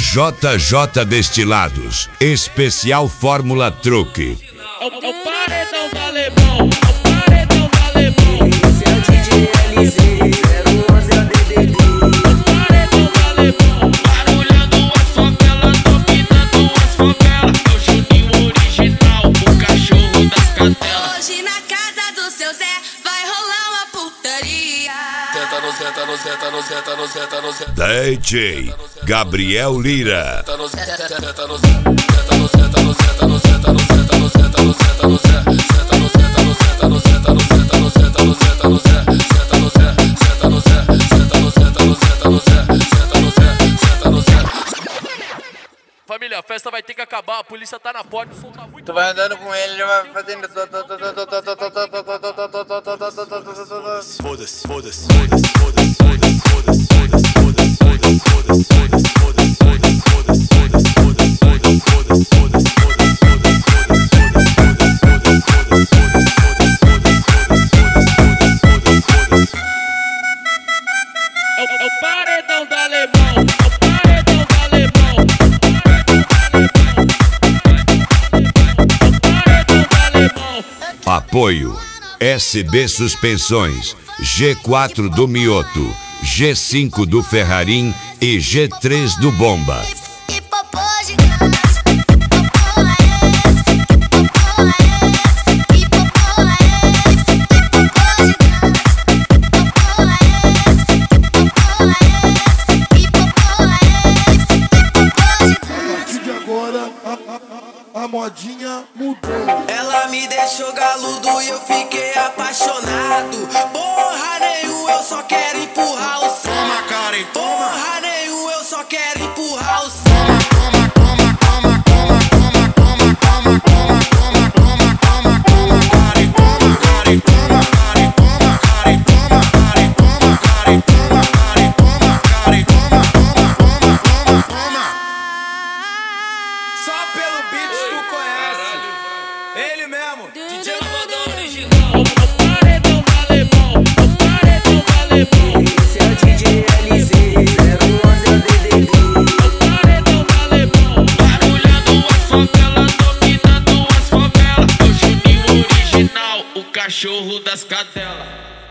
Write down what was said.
JJ Destilados, especial Fórmula Truque. É o paredão do alemão, é o paredão do alemão. Esse é o DJ LZ, 011 é o DDD. É o paredão do alemão, barulhando as favelas, dominando as favelas. É o Juninho original, o cachorro das cadelas. Hoje na casa do seu Zé vai rolar uma putaria. DJ Gabriel Lira. Família, a festa vai ter que acabar, a polícia tá na porta, o som tá muito... Tu vai andando com ele, ele vai fazendo... Foda-se, foda-se, foda-se, foda-se, foda-se, foda-se, foda-se, foda-se, foda-se, foda-se, foda-se, foda-se, foda-se, foda-se, foda-se, foda-se, foda-se, É o paredão do alemão, é o paredão do alemão. Apoio SB Suspensões, G4 do Mioto, G5 do Ferrarim e G3 do Bomba. A modinha mudou. Ela me deixou galudo e eu fiquei apaixonado. Porra nenhuma, eu só quero empurrar o som. Toma, Karen, toma. Porra nenhuma, eu só quero empurrar o som. Toma, toma, toma, toma, toma, toma, toma, toma, toma, toma, toma, toma, Karen, toma, Karen, toma, Karen, toma, Karen, toma, Karen, toma, Karen, toma, Karen, toma, Karen, toma, toma, toma, toma, toma. Só pelo beat tu conhece. Ele mesmo, DJ Paredão original, é o paredão do alemão, é o paredão do alemão. Esse é o DJ LZ, 011 é o DDD. É o paredão do alemão, barulhando as favelas, dominando as favelas. É o Juninho original, o cachorro das cadelas.